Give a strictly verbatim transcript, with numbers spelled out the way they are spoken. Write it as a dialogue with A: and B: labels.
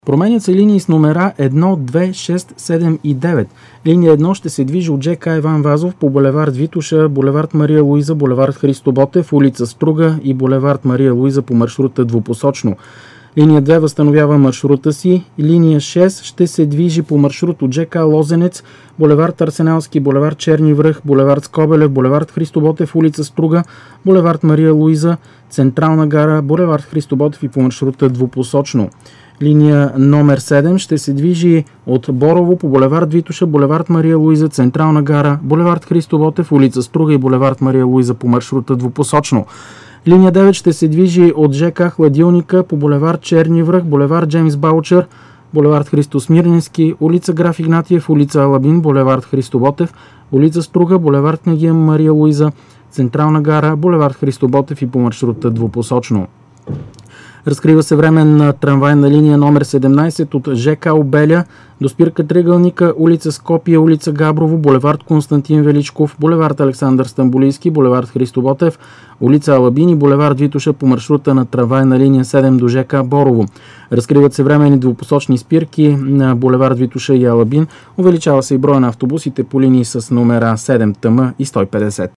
A: Променят се линии с номера едно, две, шест, седем и девет. Линия едно ще се движи от жк Иван Вазов по булевард Витоша, булевард Мария Луиза, булевард Христо Ботев, улица Струга и булевард Мария Луиза по маршрута двупосочно. Линия две възстановява маршрута си. Линия шест ще се движи по маршрут от жк Лозенец, булевард Арсеналски, булевард Черни връх, булевард Скобелев, булевард Христо Ботев, улица Струга, булевард Мария Луиза, Централна гара, булевард Христо Ботев и по маршрута двупосочно. Линия номер седем ще се движи от Борово по булевард Витоша, булевард Мария Луиза, Централна гара, булевард Христо Ботев, улица Струга и булевард Мария Луиза по маршрута двупосочно. Линия девет ще се движи от жк Хладилника по булевард Черни връх, булевард Джеймс Баучър, булевард Христо Смирненски, улица Граф Игнатиев, улица Алабин, булевард Христо Ботев, улица Струга, булевард Княгиня Мария Луиза, Централна гара, булевард Христо Ботев и по маршрута двупосочно. Разкрива се временна трамвайна линия номер седемнайсет от жк Обеля до спирка Триъгълника, улица Скопие, улица Габрово, булевард Константин Величков, булевард Александър Стамболийски, булевард Христо Ботев, улица Алабин и булевард Витоша по маршрута на трамвайна линия седем до жк Борово. Разкриват се временни двупосочни спирки на булевард Витоша и Алабин. Увеличава се и броя на автобусите по линии с номера седем Т М и сто и петдесет.